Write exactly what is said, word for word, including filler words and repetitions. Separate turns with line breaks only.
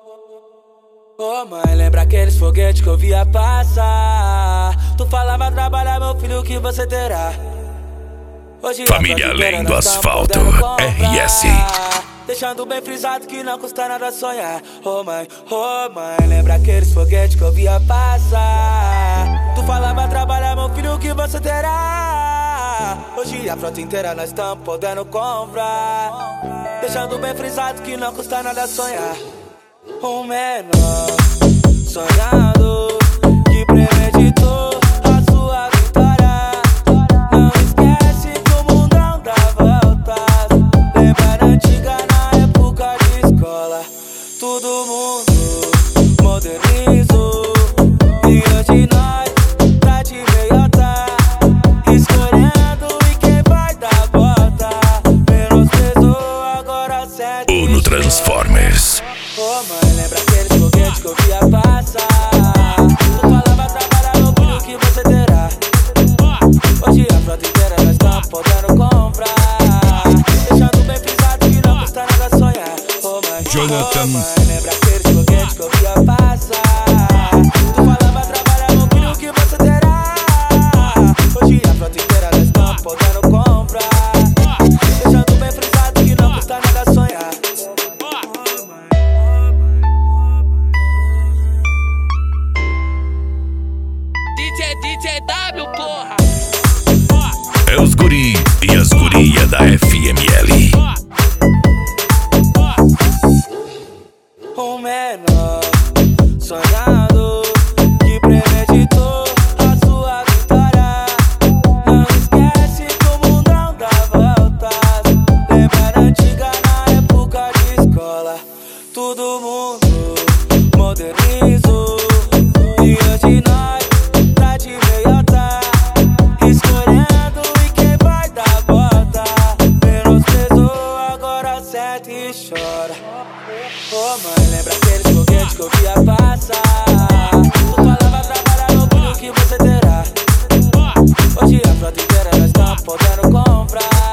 Ô mãe, lembra aqueles foguetes que eu via passar? Tu falava trabalhar, meu filho, que você terá. Hoje
Família Além do Asfalto, R S.
Deixando bem frisado que não custa nada sonhar. Ô mãe, ô mãe, lembra aqueles foguetes que eu via passar? Tu falava trabalhar, meu filho, que você terá. Hoje a frota inteira nós estamos podendo comprar. Deixando bem frisado que não custa nada sonhar. Um menor sonhado que premeditou a sua vitória. Não esquece que o mundão dá voltas. Lembra da antiga na época de escola. Todo mundo modernizou e hoje nós tá de meiota, escolhendo e quem vai dar bota. Menosprezou, agora sete.
Uno Transformers.
Ô mãe, lembra aqueles foguetes que eu via passar? Tu falava trabalhar, meu filho, que você terá. Hoje a frota inteira nós estamos podendo comprar. Deixando bem frisado que não custa nada sonhar. Ô mãe,
Jonathan.
ô mãe, lembra aqueles foguetes que eu via passar? Tu falava trabalhar, meu filho, que você terá. Hoje a frota inteira nós estamos podendo comprar. Deixando bem frisado que não custa nada sonhar.
D J, D J W, porra!
É os guri e as guria da F M L.
Um menor sonhado que premeditou a sua vitória. Não esquece que o mundão dá voltas. Lembra da antiga na época de escola. Todo mundo modernizou e hoje nós tá de meiota, escolhendo e quem vai dar bota. Menosprezou, agora sente e chora. Ô mãe, lembra aqueles foguetes que eu via passar? Tu falava trabalhar, meu filho, que você terá. Hoje a frota inteira nós estamos podendo comprar.